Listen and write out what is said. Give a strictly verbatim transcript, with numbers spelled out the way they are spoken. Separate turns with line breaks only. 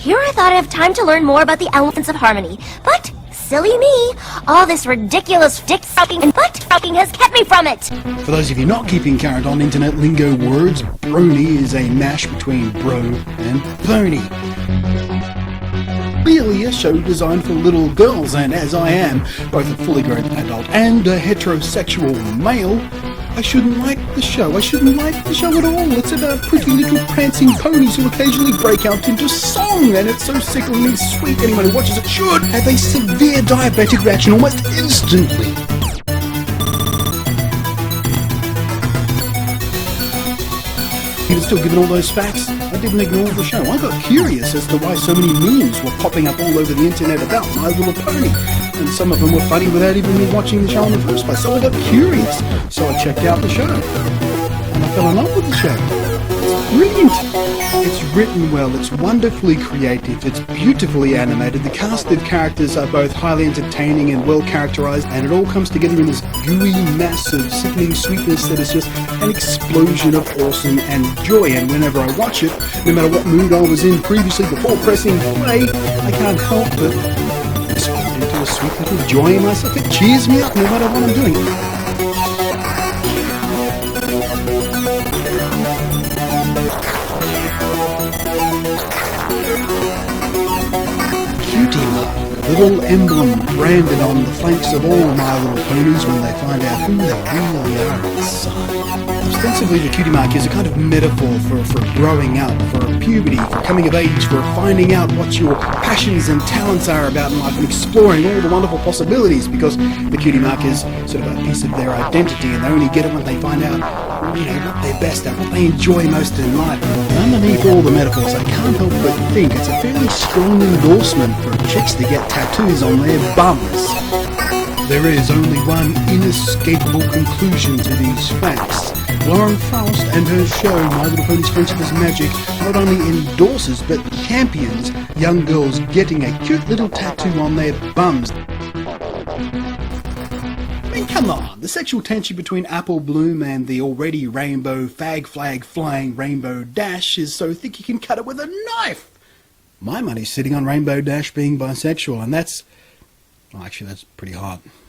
Here I thought I'd have time to learn more about the elements of harmony, but silly me, all this ridiculous dick-sucking and butt-fucking has kept me from it.
For those of you not keeping current on internet lingo words, brony is a mash between bro and pony. Clearly a show designed for little girls, and as I am both a fully grown adult and a heterosexual male, I shouldn't like the show. I shouldn't like the show at all. It's about pretty little prancing ponies who occasionally break out into song, and it's so sickeningly sweet anyone who watches it should have a severe diabetic reaction almost instantly. Even still, given all those facts, I didn't ignore the show. I got curious as to why so many memes were popping up all over the internet about My Little Pony. And some of them were funny without even me watching the show in the first place. So I got curious. So I checked out the show. And I fell in love with the show. It's brilliant. It's written well. It's wonderfully creative. It's beautifully animated. The cast of characters are both highly entertaining and well characterized. And it all comes together in this gooey mass of sickening sweetness that is just an explosion of awesome and joy. And whenever I watch it, no matter what mood I was in previously before pressing play, I can't help but explode into a sweet little joy in myself. It cheers me up no matter what I'm doing. Cutie Mark, little emblem branded on the flanks of all My Little Ponies when they find out who they really are inside. Ostensibly, the cutie mark is a kind of metaphor for, for growing up, for puberty, for coming of age, for finding out what your passions and talents are about in life and exploring all the wonderful possibilities, because the cutie mark is sort of a piece of their identity and they only get it when they find out, you know, what they're best at, what they enjoy most in life. And underneath all the metaphors, I can't help but think it's a fairly strong endorsement for chicks to get tattoos on their bums. There is only one inescapable conclusion to these facts. Lauren Faust and her show, My Little Pony's Friendship is Magic, not only endorses but champions young girls getting a cute little tattoo on their bums. I mean, come on, the sexual tension between Apple Bloom and the already rainbow fag flag flying Rainbow Dash is so thick you can cut it with a knife. My money's sitting on Rainbow Dash being bisexual, and that's, well, actually that's pretty hot.